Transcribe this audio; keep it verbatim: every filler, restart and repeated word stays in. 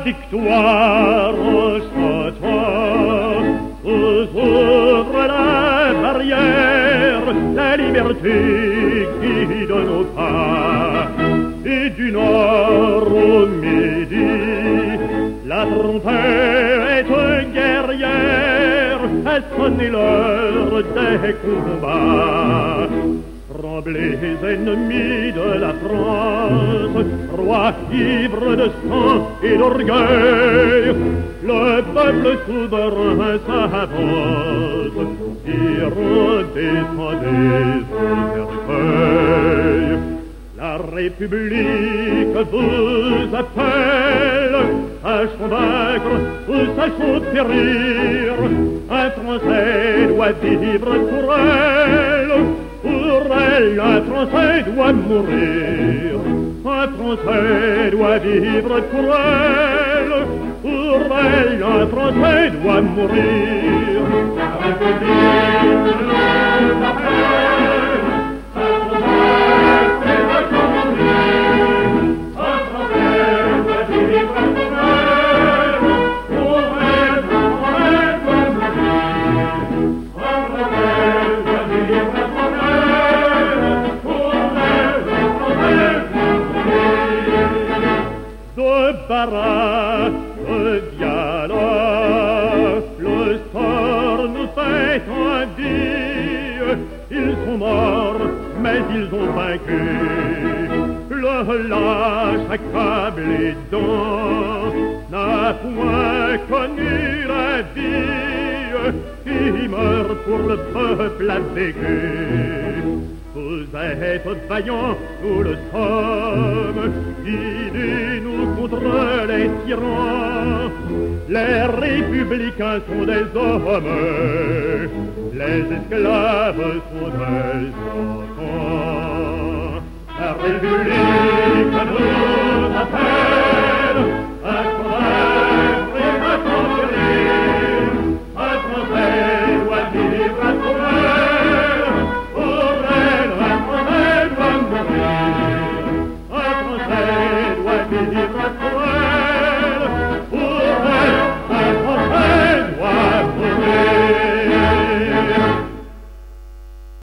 victoire s'attend. Vous ouvre la barrière, la liberté guide nos pas. Et du nord au midi, la trompette guerrière a sonné l'heure des combats. Tremblez, ennemis de la France, rois ivres de sang et d'orgueil, le peuple souverain s'avance, et redescendez au cercueil. La République vous appelle à convaincre ou à périr. Un Français doit vivre pour elle. Pour elle, un Français doit mourir. Un Français doit vivre pour elle. Pour elle, un Français doit mourir. La République nous appelle. Barras de dialogue, le sort nous fait un dire. Ils sont morts, mais ils ont vaincu. Le lâche accablé d'an n'a point connu la vie. Qui meurt pour le peuple a vécu. Vous êtes vaillants, nous le sommes, unis-nous contre les tyrans. Les républicains sont des hommes, les esclaves sont des enfants. La République nous appelle.